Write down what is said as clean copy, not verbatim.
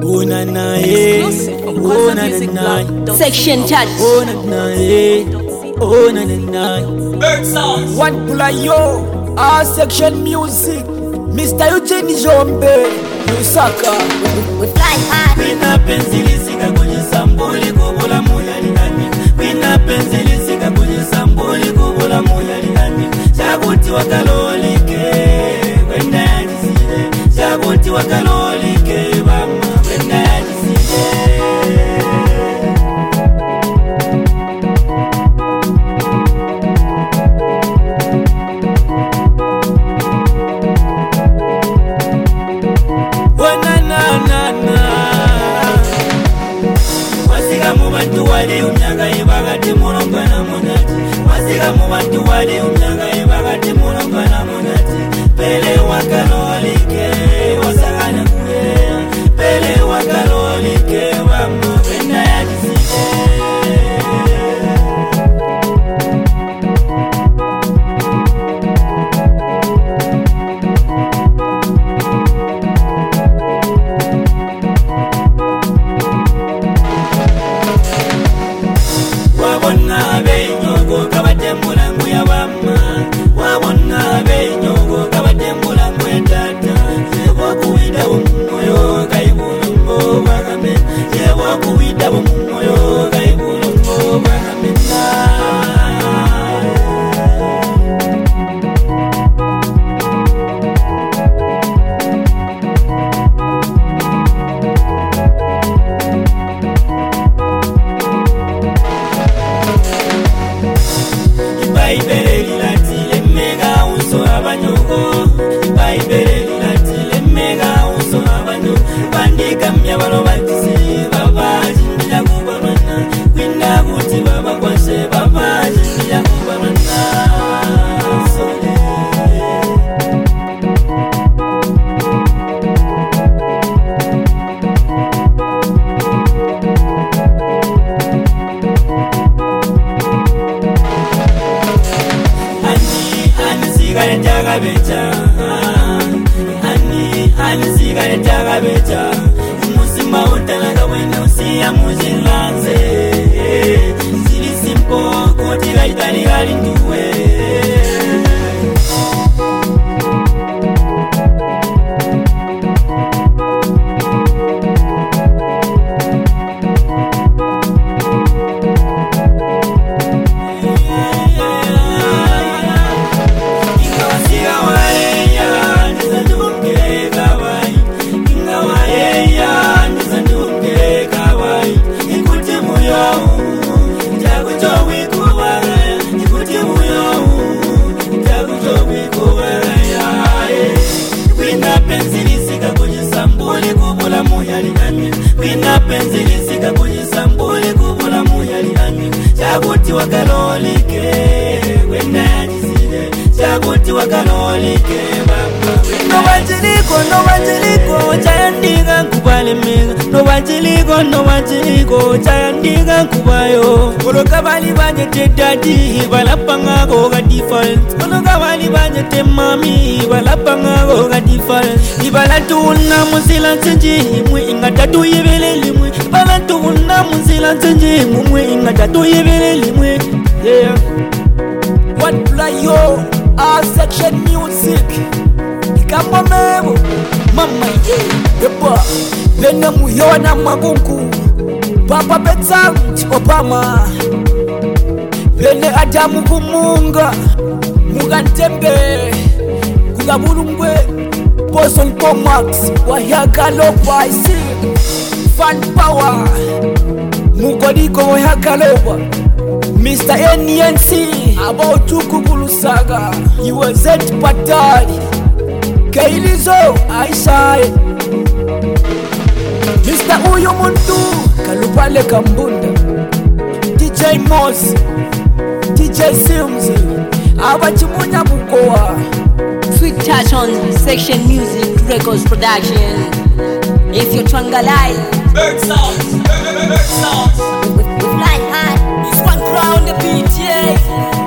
Oh na na oh na na Section chat. oh na na oh na na. One Pulayo, our section music. Mr. Eugene Jombe, Lusaka. We fly high. Wina pensili sika kwenye sambuli kubola moya ligani. Wina pensili sika kwenye sambuli kubola moya ligani. Chaguti wakalolike, wenda yajisile. Chaguti wakalolike, mama, wenda yajisile. Wale umyanga ibagati mulongana monati. Wasiga mu bantu wale umyanga ibagati mulongana monati. Pele wakalolike wasagana kuya. Pele wakalolike wama wenda yajisike. Wabona benyogo kabademula nguya bama. Wabona benyogo kabademula mwetata. Yewa kuwida umumoyo kaibulungo bagame. Yewa kuwida umumoyo kaibulungo bagame. Ani sigare jaga becha. Musima utanaga wena usiya muzilanze. Sili simpo kutira itani gali nduwe. Wina pensili sika kwenye sambuli kubola moya ligani. Chaguti wakalolike wenda yajisile. Chaguti wakalolike baba. No banjiliko chayandiga kubale mega. No banjiliko chayandiga kubayo. Koloka bali banye te daddy balapanga go ga different. Koloka bali banye te mami balapanga go ga different. Ibalatuna musila tsenji mwe ingatatu yebele limwe. Ibalatuna musila tsenji mwe ingatatu yebele limwe. Yeah. One Pulayo, our section music. Kamba mebo mama yepa bena muyona magungu papa betsa Obama bene Adamu kumunga mugantembe kugabulungwe Boson Comax wahagalo kwaisi fan power mugodiko wahagalo Mr. NNC about tukubulusaga UZ Patari Kailizo Aishae Mr. Uyo Muntu Kalupale Kambunda DJ Moss DJ Sims Abachimunya Bukoa Sweet touch on Section Music Records Production. If you're Trangalai, Big sounds. we fly high. It's one crown the beat, yeah.